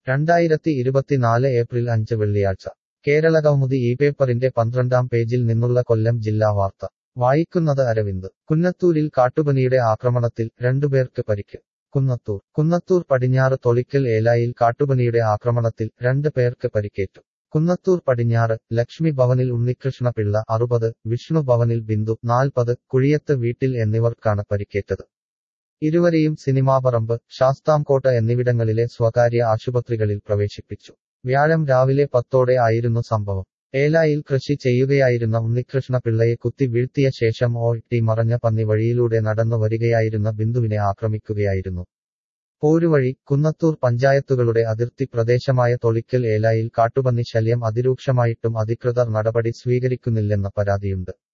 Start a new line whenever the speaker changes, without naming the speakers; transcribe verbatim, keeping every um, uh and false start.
രണ്ടായിരത്തി ഇരുപത്തിനാല് ഏപ്രിൽ അഞ്ച് വെള്ളിയാഴ്ച കേരളകൗമുദി ഈ പേപ്പറിന്റെ പന്ത്രണ്ടാം പേജിൽ നിന്നുള്ള കൊല്ലം ജില്ലാ വാർത്ത വായിക്കുന്നത് അരവിന്ദ്. കുന്നത്തൂരിൽ കാട്ടുപന്നിയുടെ ആക്രമണത്തിൽ രണ്ടുപേർക്ക് പരിക്ക്. കുന്നത്തൂർ കുന്നത്തൂർ പടിഞ്ഞാറ് തൊളിക്കൽ ഏലായിൽ കാട്ടുപന്നിയുടെ ആക്രമണത്തിൽ രണ്ട് പേർക്ക് പരിക്കേറ്റു. കുന്നത്തൂർ പടിഞ്ഞാറ് ലക്ഷ്മി ഭവനിൽ ഉണ്ണികൃഷ്ണ പിള്ള അറുപത്, വിഷ്ണു ഭവനിൽ ബിന്ദു നാൽപ്പത്, കുഴിയത്ത് വീട്ടിൽ എന്നിവർക്കാണ് പരിക്കേറ്റത്. ഇരുവരെയും സിനിമാപറമ്പ്, ശാസ്താംകോട്ട എന്നിവിടങ്ങളിലെ സ്വകാര്യ ആശുപത്രികളിൽ പ്രവേശിപ്പിച്ചു. വ്യാഴം രാവിലെ പത്തോടെ ആയിരുന്നു സംഭവം. ഏലായിൽ കൃഷി ചെയ്യുകയായിരുന്ന ഉണ്ണികൃഷ്ണ പിള്ളയെ കുത്തി വീഴ്ത്തിയ ശേഷം ഓട്ടി മറഞ്ഞ പന്നി വഴിയിലൂടെ നടന്നു വരികയായിരുന്ന ബിന്ദുവിനെ ആക്രമിക്കുകയായിരുന്നു. പോരുവഴി കുന്നത്തൂർ പഞ്ചായത്തുകളുടെ അതിർത്തി പ്രദേശമായ തൊളിക്കൽ ഏലായിൽ കാട്ടുപന്നി ശല്യം അതിരൂക്ഷമായിട്ടും അധികൃതർ നടപടി സ്വീകരിക്കുന്നില്ലെന്ന പരാതിയുണ്ട്.